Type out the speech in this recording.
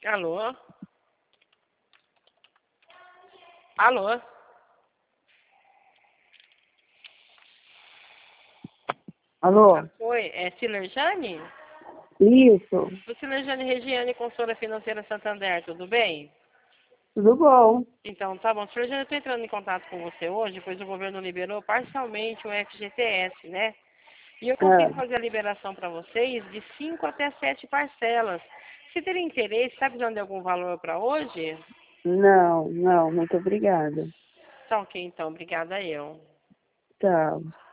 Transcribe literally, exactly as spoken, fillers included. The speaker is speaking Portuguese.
Alô? Alô? Alô? Oi, é Cilerjane? Isso, O Cilerjane Regiane, consultora financeira Santander, tudo bem? tudo bom? Então, tá bom. Cilerjane, eu estou entrando em contato com você hoje, pois o governo liberou parcialmente o F G T S, né? E eu consigo Ah, fazer a liberação para vocês de cinco até sete parcelas. Se ter interesse, está precisando de algum valor para hoje? não, não, muito obrigada. Tá ok, então. Obrigada eu. Tchau.